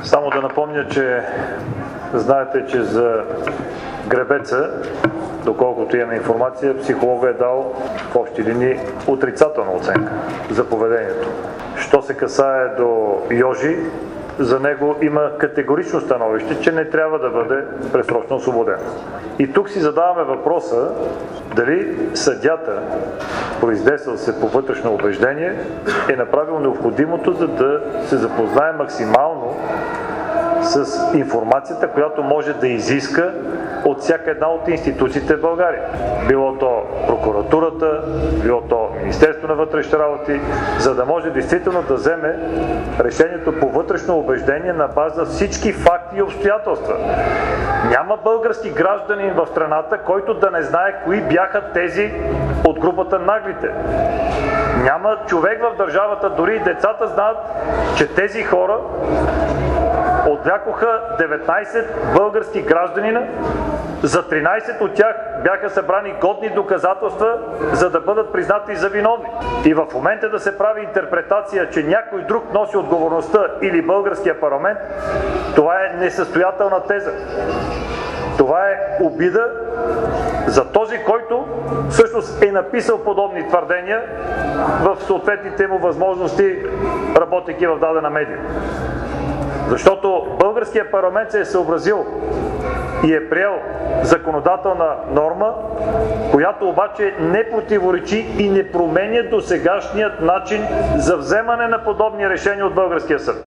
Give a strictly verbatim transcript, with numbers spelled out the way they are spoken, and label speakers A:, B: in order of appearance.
A: Само да напомня, че знаете, че за Гребеца, доколкото имаме информация, психологът е дал в общи линии отрицателна оценка за поведението. Що се касае до Йожи, за него има категорично становище, че не трябва да бъде предсрочно освободен. И тук си задаваме въпроса дали съдията, произнесъл се по вътрешно убеждение, е направил необходимото, за да се запознае максимално с информацията, която може да изиска от всяка една от институциите в България. Било то прокуратурата, било то Министерството на вътрешните работи, за да може действително да вземе решението по вътрешно убеждение на база всички факти и обстоятелства. Няма български гражданин в страната, който да не знае кои бяха тези от групата наглите. Няма човек в държавата, дори и децата знаят, че тези хора отвлякоха деветнайсет български гражданина, за тринайсет от тях бяха събрани годни доказателства, за да бъдат признати за виновни. И в момента да се прави интерпретация, че някой друг носи отговорността или българския парламент, това е несъстоятелна теза. Това е обида за този, който всъщност е написал подобни твърдения в съответните му възможности, работейки в дадена медия. Защото българският парламент се е съобразил и е приел законодателна норма, която обаче не противоречи и не променя досегашният начин за вземане на подобни решения от българския съд.